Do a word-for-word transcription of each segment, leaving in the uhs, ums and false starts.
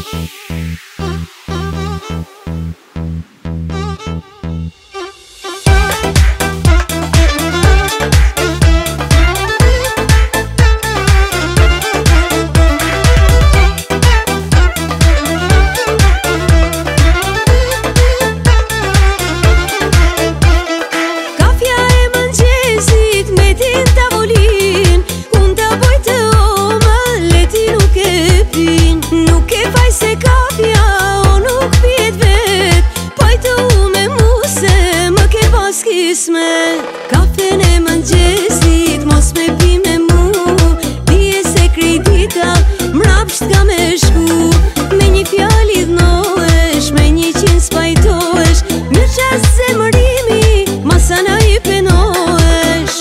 Kafen e mëngjesit mos me pi me mu, pije se kredita mrapsht ka me shku. Me një fjali dhnohesh, me një qenë spajtohesh, mirë qas zemërimi masana i penohesh.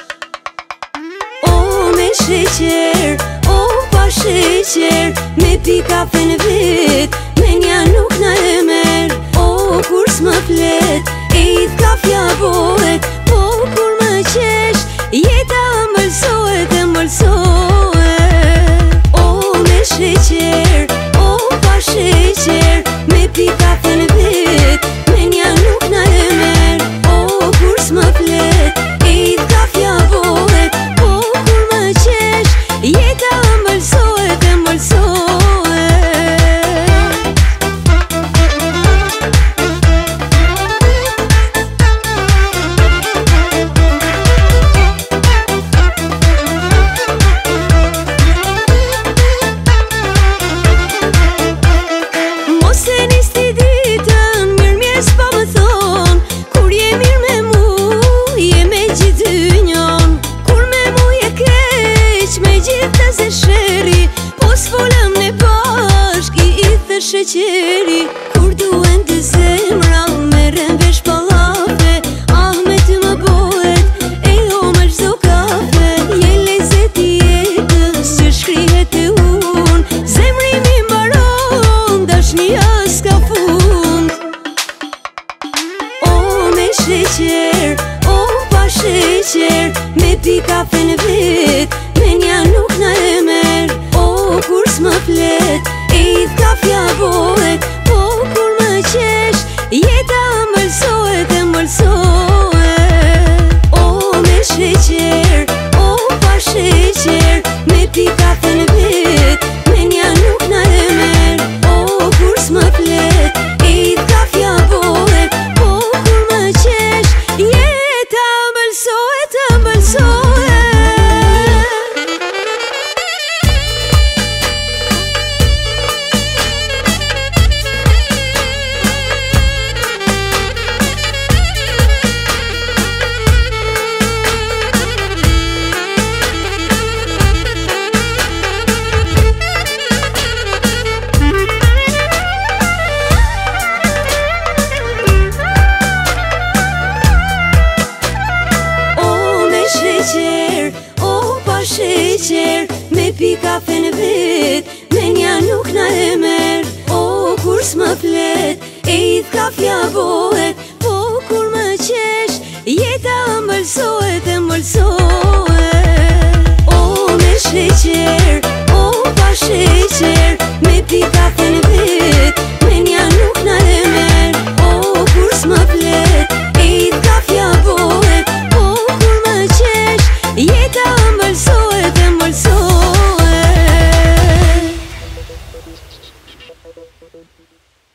O me sheqer, o pa sheqer, me pi kafen vet, me nja nuk na e mer. O kur s'më flet, e i t'kafja bohet, po kur më qesh, jeta mbëlsohet e mbëlsohet. O me sheqer, o pa sheqer, me pi kafen vet, me nja nuk na e mer. O kur s'më flet, e i t'kafja bohet, po kur më qesh, jeta mbëlsohet e mbëlsohet. Sheqeri, kur duen të zemra, merren vesh pallafe, ah me ty më bohet, e o më çdo kafe. Je lezeti jetës që shkrihet e unë, zemrimi mbaron, dashnia s'ka fund. O me sheqer, o pa sheqer, me pi kafen vet, me nja nuk na e mer. O kur s'më flet, e i t'kafja bohet, po kur më qesh, jeta mbëlsohet e mbëlsohet. O me sheqer, o pa sheqer, me pi kafen vet, me nja nuk na e mer. O kur s'më flet, e i t'kafja bohet, po kur më qesh, jeta mbëlsohet e mbëlsohet. O pa sheqer, me pi kafen vet, me nja nuk na e mer. O kur s'më flet, e i t'kafja bohet, po kur më qesh, jeta mbëlsohet e mbëlsohet. O me sheqer, o pa sheqer, me pi kafen vet, me nja nuk na e mer. O kur s'më flet, e i t'kafja bohet, po kur më qesh, jeta mbëlsohet e mbëlsohet.